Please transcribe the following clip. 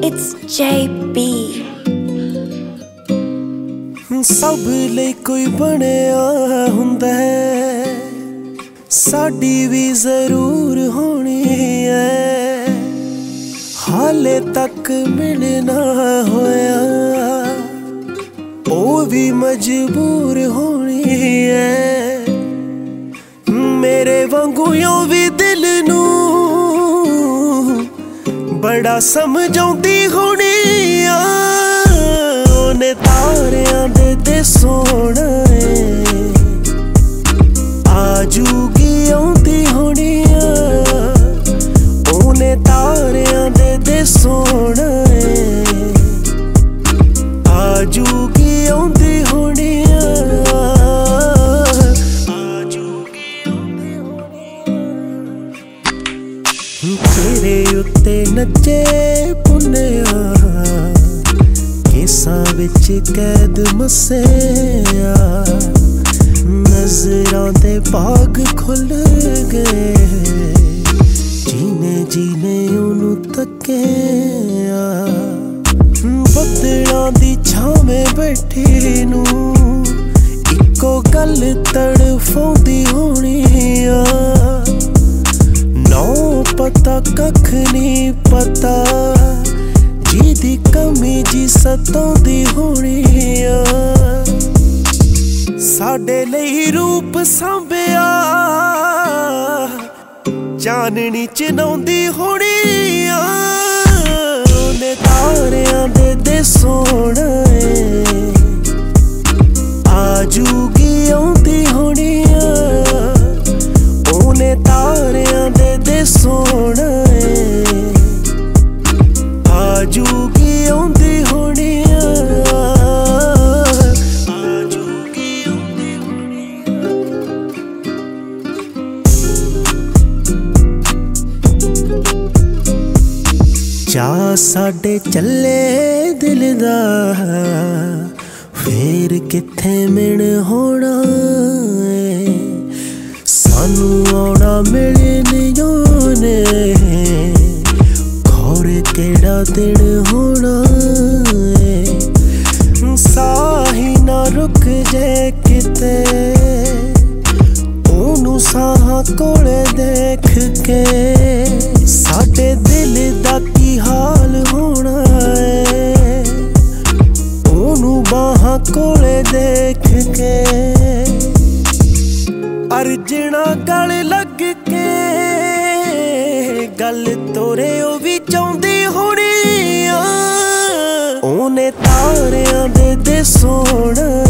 It's JB। सब ਲਈ ਕੋਈ ਬਣਿਆ ਹੁੰਦਾ ਹੈ, ਸਾਡੀ ਵੀ ਜ਼ਰੂਰ ਹੋਣੀ ਹੈ। ਹਾਲੇ ਤੱਕ ਮਿਲਣਾ ਹੋਇਆ, ਉਹ ਵੀ ਮਜਬੂਰ ਹੋਣੀ ਹੈ। ਮੇਰੇ ਵਾਂਗੂ ਉਹ ਵੀ ਦਿਲ ਨੂੰ ਬੜਾ ਸਮਝਾਉਂਦੀ ਹੋਣੀ ਆ। ਉਹਨੇ ਤਾਰਿਆਂ ਦੇ ਸੋਹਣਾ ਆਜੂਗੀ ਆਉਂਦੀ ਹੋਣੀ ਆ। ਉਹਨੇ ਤਾਰਿਆਂ ਦੇ ਸੋਹਣਾ ਆਜੂਗੀ ਆਉਂਦੀ ਹੋਣੀ ਆ। ਤੇਰੇ ਉੱਤੇ ਨੱਚੇ ਪੁੰਨਿਆ, ਕੇਸਾਂ ਵਿੱਚ ਕੈਦ ਮੱਸਿਆ। ਨਜ਼ਰਾਂ ਦੇ ਬਾਗ ਖੁੱਲ ਗਏ, ਜੀਨੇ ਜੀਨੇ ਉਹਨੂੰ ਤੱਕਿਆ। ਬੱਦਲਾਂ ਦੀ ਛਾਵੇਂ ਬੈਠੀ ਨੂੰ ਇੱਕੋ ਗੱਲ ਤੜਫਾਉਂਦੀ ਹੋਣੀ ਆ। ਨੌ ਪਤਾ ਕੱਖ ਨਹੀਂ ਪਤਾ, ਜਿਹਦੀ ਕਮੀ ਜੀ ਸਤਾਉਂਦੀ ਹੋਣੀ ਆ। ਸਾਡੇ ਲਈ ਰੂਪ ਸਾਂਭਿਆ, ਚਾਨਣੀ ਚਨਾਉਂਦੀ ਹੋਣੀ ਆ। ਉਹਨੇ ਤਾਰਿਆਂ ਦੇ ਸੋਹਣਾ ਆਜੂਗੀ ਆਉਂਦੀ ਹੋਣੀ ਆ। ਉਹਨੇ ਤਾਰਿਆਂ ਦੇ ਸੋਹਣਾ ਆਜੂਗੀ ਆਉਂਦੀ ਹੋਣੀ ਆ। ਆਜੂਗੀ ਆਉਂਦੀ ਹੋਣੀ ਆ। ਚਾਅ ਸਾਡੇ ਚੱਲੇ ਦਿਲ ਦਾ, ਫੇਰ ਕਿੱਥੇ ਮਿਣ ਹੋਣਾ ਏ। ਸਾਨੂੰ ਆਉਣਾ ਮਿਲਣ ਉਹਨੇ, ਖੌਰੇ ਕਿਹੜਾ ਦਿਨ ਹੋਣਾ ਏ। ਸਾਹੀ ਨਾ ਰੁਕ ਜੇ ਕਿਤੇ, ਉਹਨੂੰ ਸਾਹਾਂ ਕੋਲੇ ਦੇਖ ਕੇ। ਸਾਡੇ ਦਿਲ ਦਾ ਕੀ ਹਾਲ ਹੋਣਾ ਏ, ਉਹਨੂੰ ਬਾਹਾਂ ਕੋਲੇ ਦੇਖ ਕੇ। ਅਰਜਣਾ ਗਲ ਲੱਗ ਕੇ ਗੱਲ ਤੋਰੇ ਉਹ ਵੀ ਚਾਹੁੰਦੀ ਹੋਣੀ ਆ। ਉਹਨੇ ਤਾਰਿਆਂ ਦੇ ਸੋਹਣਾ